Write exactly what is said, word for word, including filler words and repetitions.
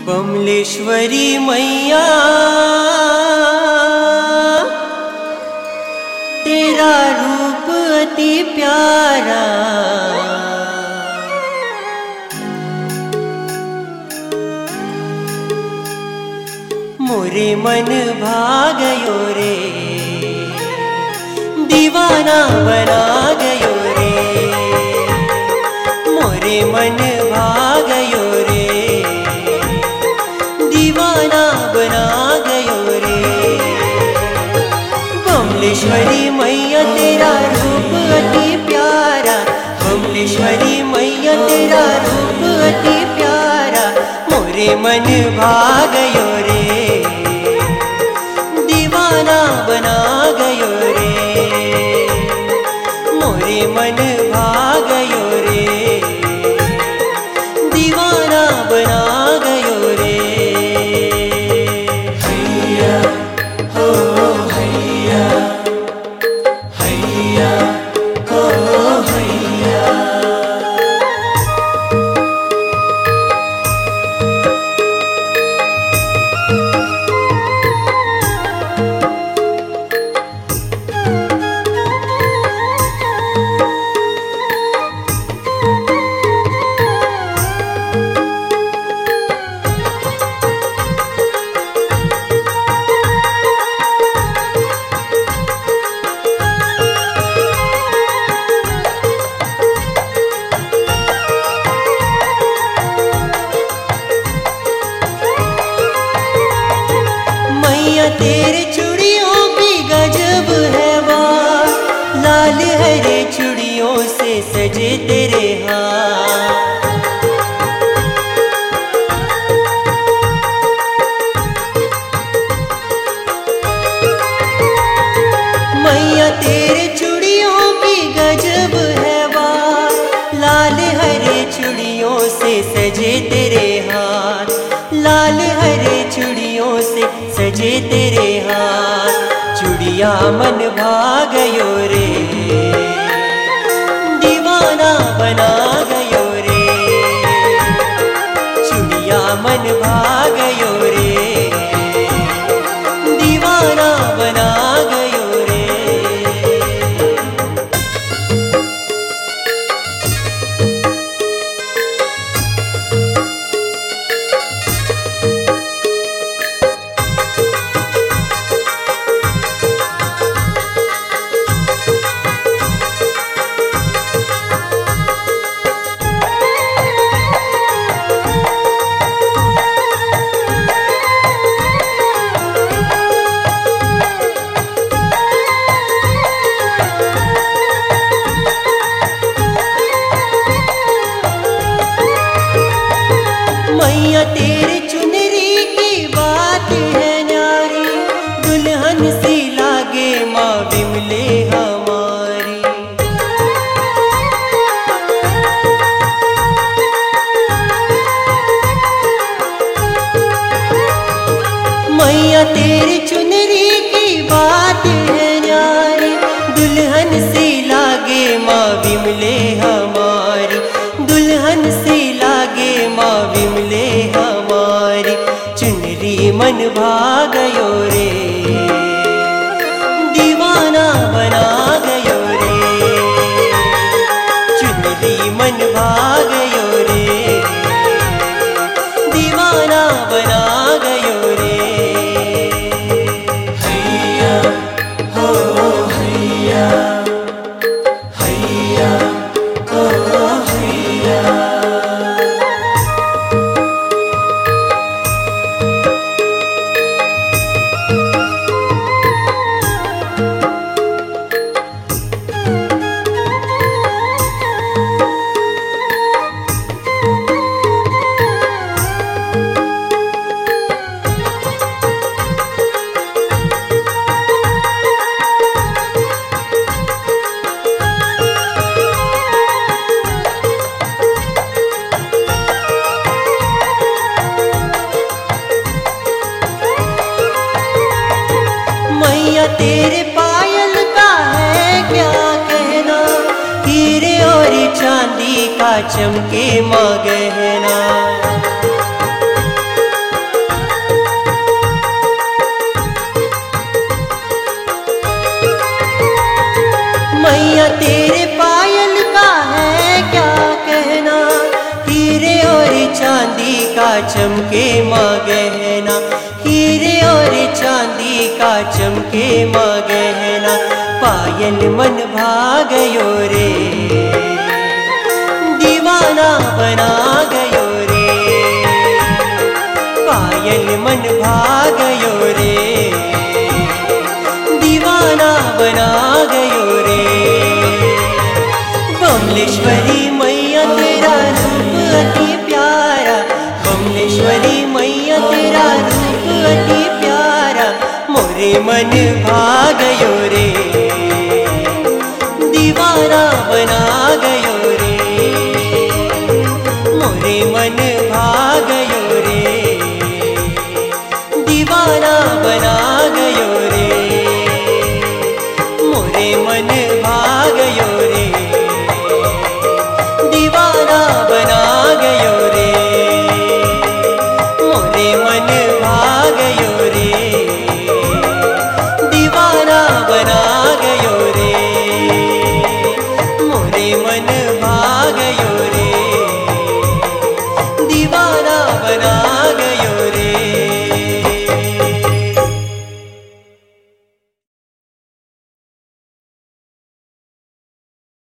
बमलेश्वरी मैया तेरा रूप अति प्यारा, मोरे मन भागयो रे, दीवाना बना गयो रे, मोरे मन भागयो रे, दीवाना बना गयो रे। बमलेश्वरी मैया तेरा रूप अति प्यारा, बमलेश्वरी मैया तेरा रूप अति प्यारा, मोरे मन भागयो रे, दीवाना बना गयो रे, मोरे मन भागयो रे, दीवाना बना गयो रे। हैया हो हैया, हैया हो हैया। तेरे चूड़ियों की गजब है वाह, लाल हरे चूड़ियों से सजे तेरे हाथ। मैया तेरे चूड़ियों की गजब है वाह, लाल हरे चूड़ियों से सजे तेरे हाथ, लाल हरे चूड़ियों से सजे तेरे हाथ। चूड़िया मन भागयो रे, दीवाना बना गयो रे, चूड़िया मन भागयो रे, दीवाना बना गयो रे। मैया तेरे चुनरी की बात है न्यारी, दुल्हन सी लागे माँ बिमले हमारी। मैया तेरे चुनरी की बात है न्यारी, दुल्हन सी लागे माँ बिमले हमारी, दुल्हन सी लागे माँ बिमले हमारी। चुनरी मन भागयो रे, दीवाना बना गयो रे, चुनरी मन भागयो रे, दीवाना बना गयो रे। हैया हो हैया, हैया हो हैया। मैया तेरे पायल का है क्या कहना, हीरे और चांदी का चमके माँ गहना। का चमके माँ गहना, हीरे और चांदी का चमके माँ गहना, पायल मन भाग गयो रे, दीवाना बना गयो रे, पायल मन भाग गयो रे, दीवाना बना गयो रे। बमलेश्वरी मैया तेरा रूप अति प्यारा, बमलेश्वरी मैया तेरा रूप अति प्यारा, मोरे मन भाग गयो रे, दीवाना बना गयो रे, मोरे मन भाग गयो रे, दीवाना बना गयो रे, मोरे मन भाग गयो रे, दीवाना बना गयो रे, मोरे मन भाग गयो रे, दीवाना बना गयो रे, मोरे मन भाग गयो रे, दीवाना बना